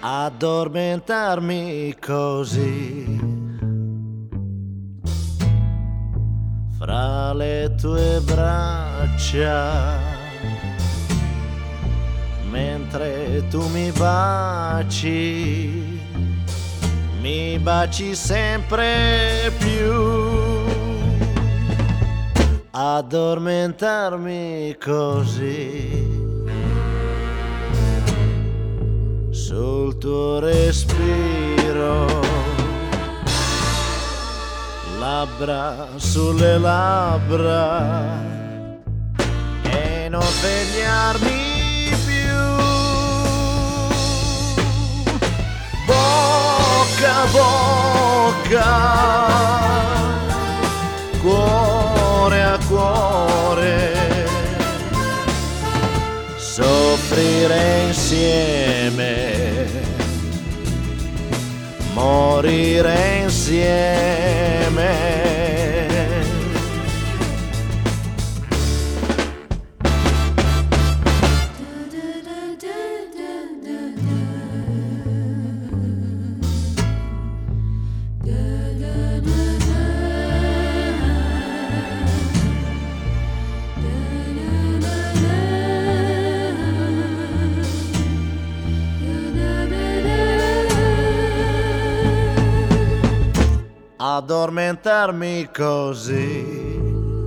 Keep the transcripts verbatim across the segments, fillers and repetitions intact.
addormentarmi così fra le tue braccia, mentre tu mi baci, mi baci sempre più, addormentarmi così sul tuo respiro, labbra sulle labbra e non svegliarmi più, bocca a bocca, cuore a cuore, soffrire insieme, morire insieme. Addormentarmi così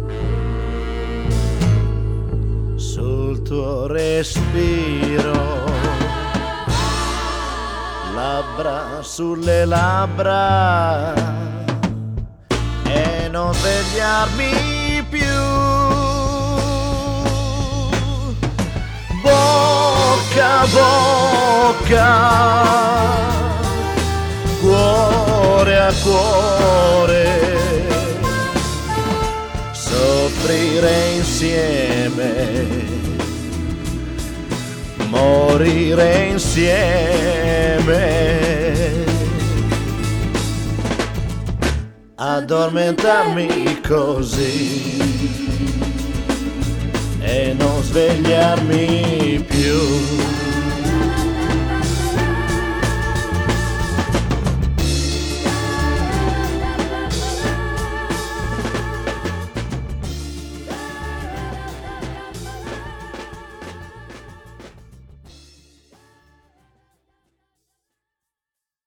sul tuo respiro, labbra sulle labbra e non svegliarmi più, bocca a bocca, cuore a cuore, soffrire insieme, morire insieme, addormentarmi così e non svegliarmi più.